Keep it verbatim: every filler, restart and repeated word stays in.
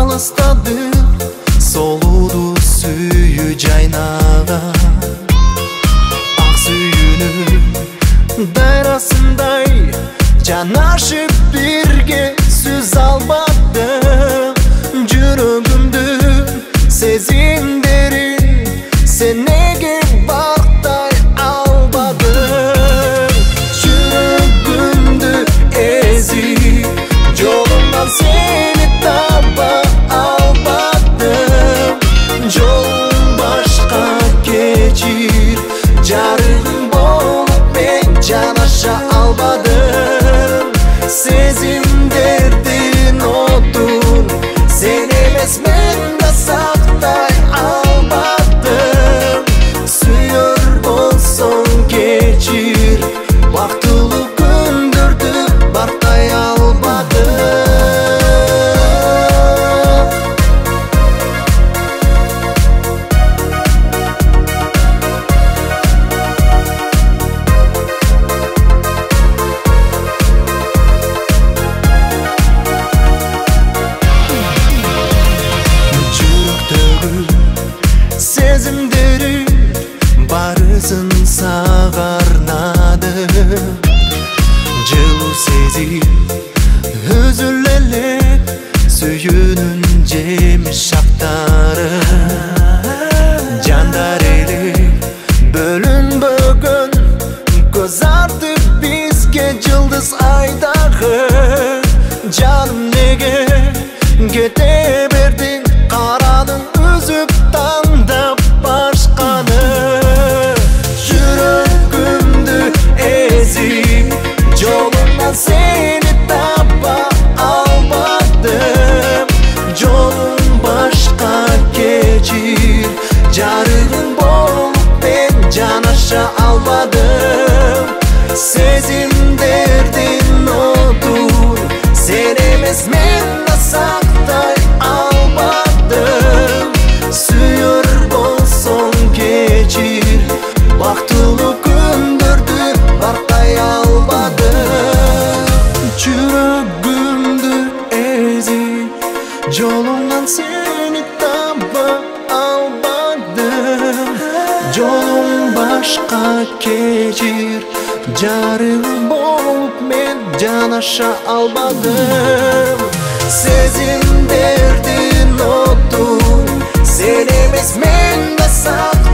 алыстады солуду сүйү жайнаган ак сүйүүнүн дайрасындай жанашып бирге сүз албадым жүрөгүмдүн сезимдерин сен неге барктай албадың жүрөгүмдү эзип жолумдан сени таба албадым жолуң башка кечир жарыгым болуп мен жанаша албадым сезимдердин отун сен эмес мен да сактай албадым сүйөр болсоң кечир бактылуу күндөрдү барктай албадым сезимдерим барысын сага арнадым жылуу сезим үзүлө эле сүйүүнүн жемиш шактары жандар элек бөлүнбөгөн көз артып бизге жылдыз айдагы жаным неге кете бердиң карадың үзүп таңдап башканы жүрөгүмдү эзип жолумдан сени таба албадым жолуң башка кечир жарыгым болуп мен жанаша албадым сезимдердин отун сен эмес мен да сактай албадым сүйөр болсоң кечир бактылуу күндөрдү барктай албадым жүрөгүмдү эзип жолуңдан сени таба албадым жолуң башка кечир жарыгым болуп мен жанаша албадым сезимдердин отун сен эмес мен да сак